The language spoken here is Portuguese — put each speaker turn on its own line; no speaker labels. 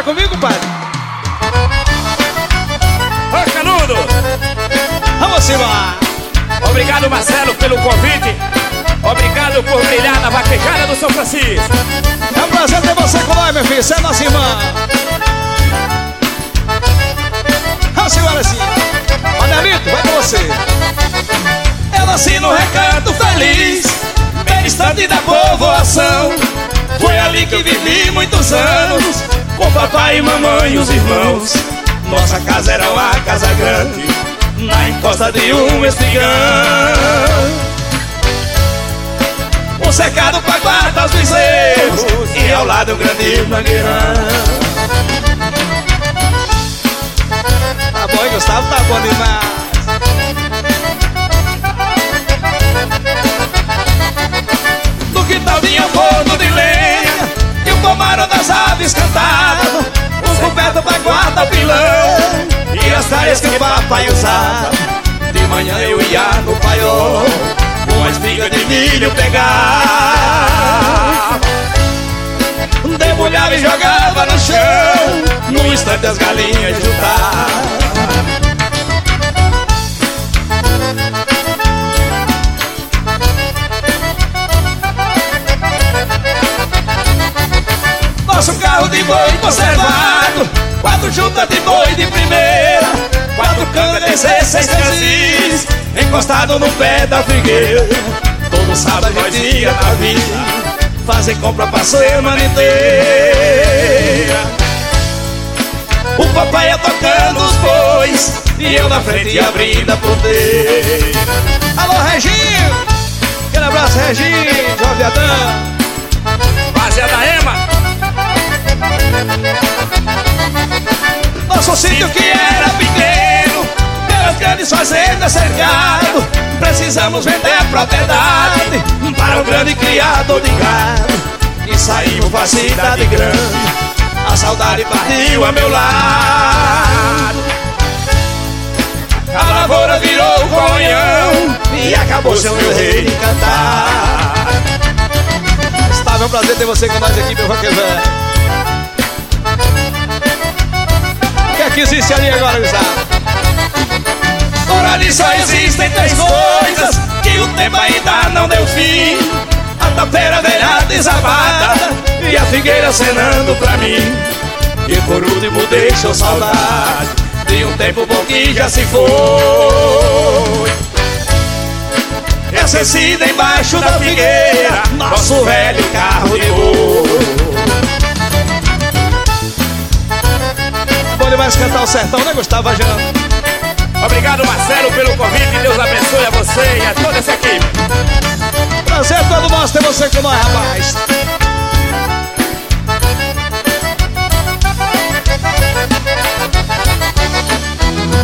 comigo, pai?
Ô, Canudo!
Vamos embora!
Obrigado, Marcelo, pelo convite. Obrigado por brilhar na vaquejada do São Francisco.
É um prazer ter você com nós, meu filho. Você é nossa irmã. Vamos embora assim. Manelito, vai com você.
Eu nasci no Recanto Feliz, bem distante da povoação. Foi ali que vivi muitos anos, com papai e mamãe e os irmãos. Nossa casa era uma casa grande, na encosta de um espigão. Um cercado pra guardar os bezerros e ao lado um grande mangueirão.
Tá bom, hein, Gustavo? Tá bom demais.
No quintal tinha um forno de lenha e o pomaro das aves cantava, um coberto pra guardar o pilão e as talhas que o papai usava. De manhã eu ia no paiol, uma espiga de milho pegar, debulhava e jogava no chão, num instante as galinhas juntavam. Nosso carro de boi conservado, 4 juntas de boi de primeira, 4 canas de 16 cansis, encostado no pé da figueira. Todo sábado nós ia na vila fazer compra pra semana inteira. O papai ia tocando os bois e eu na frente ia abrindo a porteira.
Alô, Reginho! Aquele abraço, Reginho, Jovem Adão.
Fazenda Ema.
Nosso sítio que era pequeno, pelas grandes fazendas cercado,
precisamos vender a propriedade para um grande criador de gado e saímos pra cidade grande. A saudade partiu a meu lado, a lavoura virou o colhão e acabou seu meu rei de cantar.
Gustavo, é um prazer ter você com nós aqui, meu vaquejão. O que é que existe ali agora, Gustavo?
Por ali só existem 3 coisas que o tempo ainda não deu fim: a tapera velha desabada e a figueira cenando pra mim. E por último deixou saudade de um tempo bom que já se foi. E acessida embaixo da figueira, nosso velho carro de boi.
Bom demais cantar o sertão, né, Gustavo Vajão?
Obrigado, Marcelo, pelo convite. Deus abençoe a você e a toda essa equipe.
Prazer todo nosso ter você com nós, rapaz.